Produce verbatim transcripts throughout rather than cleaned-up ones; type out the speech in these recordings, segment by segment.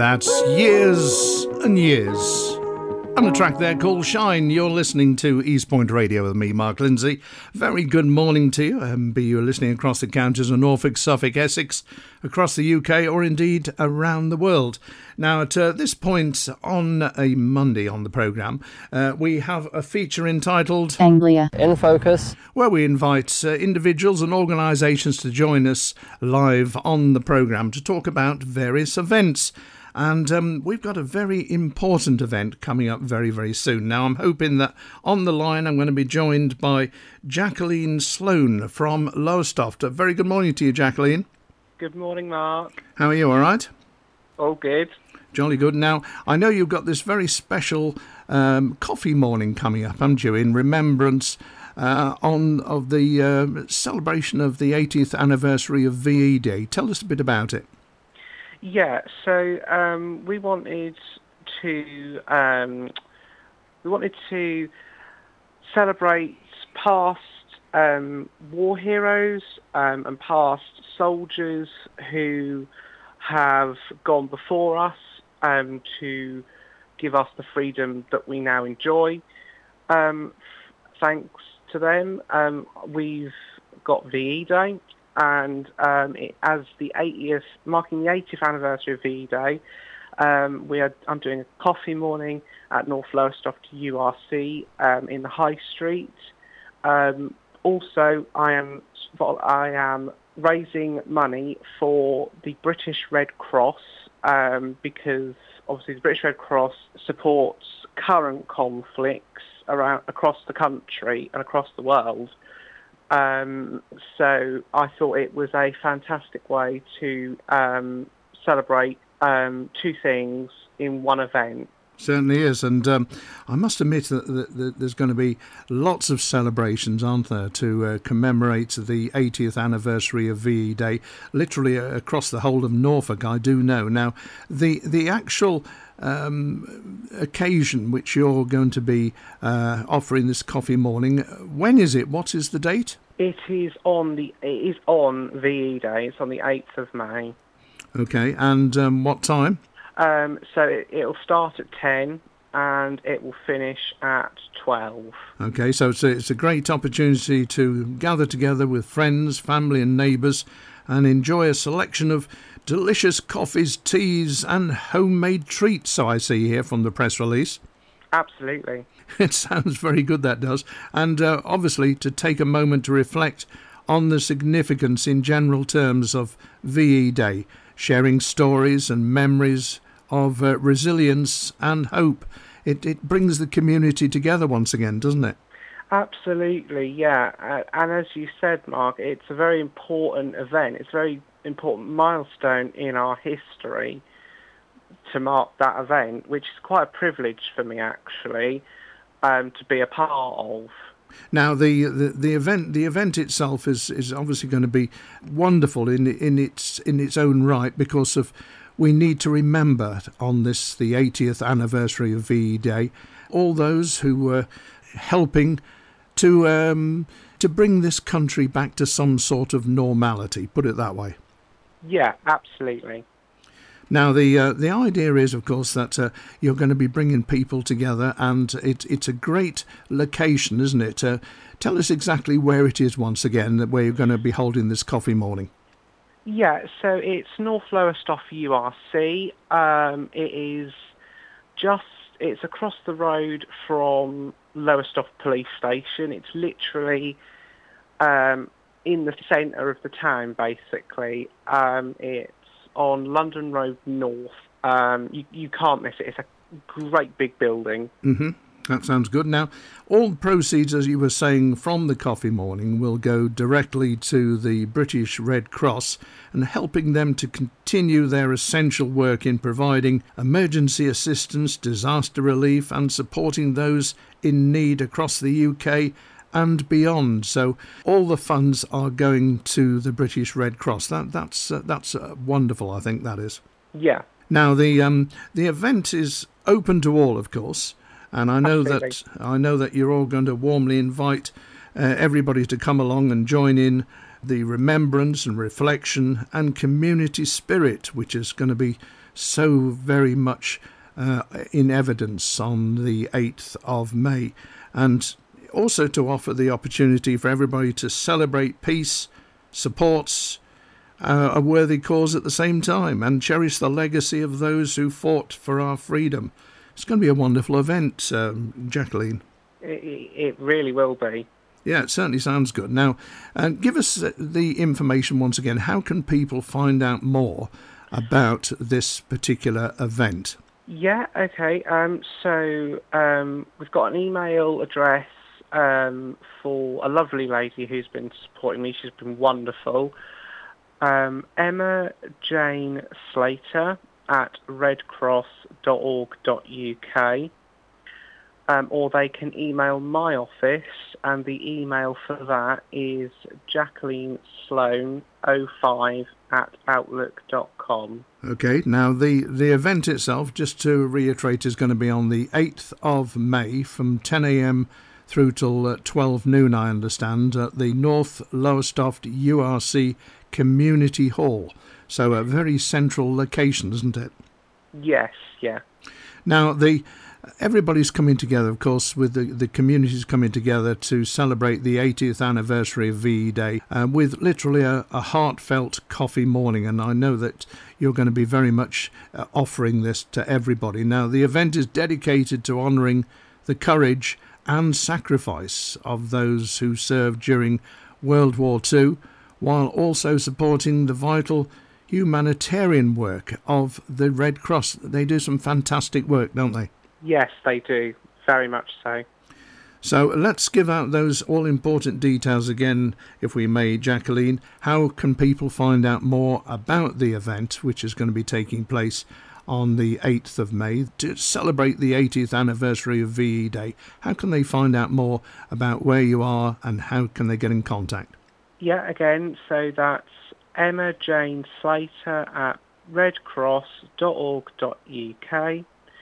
That's Years and Years. And a track there called Shine. You're listening to East Point Radio with me, Mark Lindsay. Very good morning to you. Um, be you listening across the counties of Norfolk, Suffolk, Essex, across the U K, or indeed around the world. Now, at uh, this point on a Monday on the programme, uh, we have a feature entitled Anglia in Focus, where we invite uh, individuals and organisations to join us live on the programme to talk about various events. And um, we've got a very important event coming up very, very soon. Now, I'm hoping that on the line I'm going to be joined by Jacqueline Sloan from Lowestoft. A very good morning to you, Jacqueline. Good morning, Mark. How are you, all right? All good. Jolly good. Now, I know you've got this very special um, coffee morning coming up, haven't you, in remembrance uh, on of the uh, celebration of the eightieth anniversary of V E Day. Tell us a bit about it. Yeah, so um, we wanted to um, we wanted to celebrate past um, war heroes um, and past soldiers who have gone before us um, to give us the freedom that we now enjoy. Um, thanks to them, um, we've got V E Day. And um, it, as the eightieth, marking the eightieth anniversary of V E Day, um, we are, I'm doing a coffee morning at North Lowestoft U R C um, in the High Street. Um, also, I am I am raising money for the British Red Cross um, because obviously the British Red Cross supports current conflicts around across the country and across the world. Um, so I thought it was a fantastic way to um, celebrate um, two things in one event. Certainly is, and um, I must admit that, that, that there's going to be lots of celebrations, aren't there, to uh, commemorate the eightieth anniversary of V E Day, literally uh, across the whole of Norfolk, I do know. Now, the, the actual um, occasion which you're going to be uh, offering this coffee morning, when is it? What is the date? It is on the it is on V E Day. It's on the eighth of May. Okay, and um, what time? Um, so it, it'll start at ten and it will finish at twelve. Okay, so it's a, it's a great opportunity to gather together with friends, family and neighbours and enjoy a selection of delicious coffees, teas and homemade treats, so I see here from the press release. Absolutely. It sounds very good, that does. And uh, obviously to take a moment to reflect on the significance in general terms of V E Day, sharing stories and memories of uh, resilience and hope. It, it brings the community together once again, doesn't it? Absolutely, yeah. Uh, and as you said, Mark, it's a very important event. It's a very important milestone in our history to mark that event, which is quite a privilege for me, actually, um, to be a part of. Now, the, the, the event the event itself is, is obviously going to be wonderful in in its in its own right, because of we need to remember on this the eightieth anniversary of V E Day all those who were helping to um, to bring this country back to some sort of normality. Put it that way. Yeah, absolutely. Now, the uh, the idea is, of course, that uh, you're going to be bringing people together, and it, it's a great location, isn't it? Uh, tell us exactly where it is once again, where you're going to be holding this coffee morning. Yeah, so it's North Lowestoft U R C. Um, it is just, it's across the road from Lowestoft Police Station. It's literally um, in the centre of the town, basically. Um, it's on London Road North. Um, you, you can't miss it. It's a great big building. Mm-hmm. That sounds good. Now, all the proceeds, as you were saying, from the coffee morning will go directly to the British Red Cross and helping them to continue their essential work in providing emergency assistance, disaster relief and supporting those in need across the U K and beyond. So all the funds are going to the British Red Cross. That that's uh, that's uh, wonderful, I think that is. Yeah. Now the um the event is open to all, of course, and I know Absolutely. that I know that you're all going to warmly invite uh, everybody to come along and join in the remembrance and reflection and community spirit, which is going to be so very much uh, in evidence on the eighth of May, and also to offer the opportunity for everybody to celebrate peace, support uh, a worthy cause at the same time, and cherish the legacy of those who fought for our freedom. It's going to be a wonderful event, um, Jacqueline. It, it really will be. Yeah, it certainly sounds good. Now, uh, give us the information once again. How can people find out more about this particular event? Yeah, okay. Um, so um, we've got an email address um, for a lovely lady who's been supporting me. She's been wonderful. Um, Emma Jane Slater at redcross dot org dot uk. Um, or they can email my office, and the email for that is Jacqueline Sloan oh five at outlook dot com. Okay, now the, the event itself, just to reiterate, is going to be on the eighth of May from ten a.m. through till uh, twelve noon, I understand, at the North Lowestoft U R C Community Hall. So a very central location, isn't it? Yes, yeah. Now, the everybody's coming together, of course, with the, the communities coming together to celebrate the eightieth anniversary of V E Day uh, with literally a, a heartfelt coffee morning. And I know that you're going to be very much uh, offering this to everybody. Now, the event is dedicated to honouring the courage and sacrifice of those who served during World War Two, while also supporting the vital humanitarian work of the Red Cross. They do some fantastic work, don't they? Yes, they do. Very much so. So let's give out those all-important details again, if we may, Jacqueline. How can people find out more about the event, which is going to be taking place on the eighth of May, to celebrate the eightieth anniversary of V E Day? How can they find out more about where you are, and how can they get in contact? Yeah, again, so that's Emma Jane Slater at redcross dot org dot uk.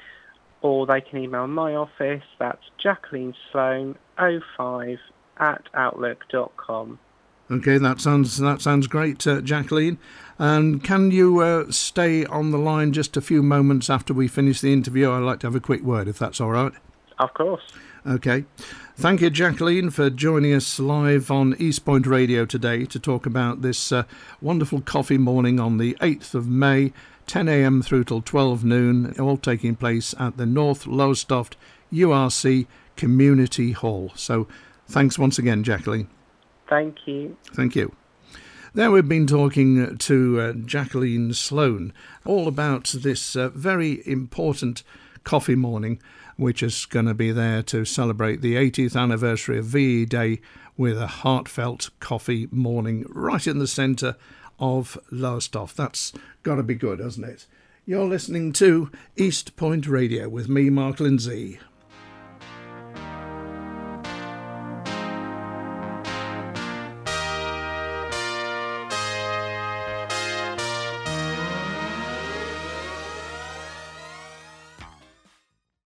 Or they can email my office, that's Jacqueline Sloan oh five at outlook dot com. Okay, that sounds that sounds great, uh, Jacqueline. And can you uh, stay on the line just a few moments after we finish the interview? I'd like to have a quick word, if that's all right. Of course. Okay. Thank you, Jacqueline, for joining us live on East Point Radio today to talk about this uh, wonderful coffee morning on the eighth of May, ten a.m. through till twelve noon, all taking place at the North Lowestoft U R C Community Hall. So thanks once again, Jacqueline. Thank you. Thank you. There we've been talking to uh, Jacqueline Sloan all about this uh, very important coffee morning, which is going to be there to celebrate the eightieth anniversary of V E Day with a heartfelt coffee morning right in the centre of Lowestoft. That's got to be good, hasn't it? You're listening to East Point Radio with me, Mark Lindsay.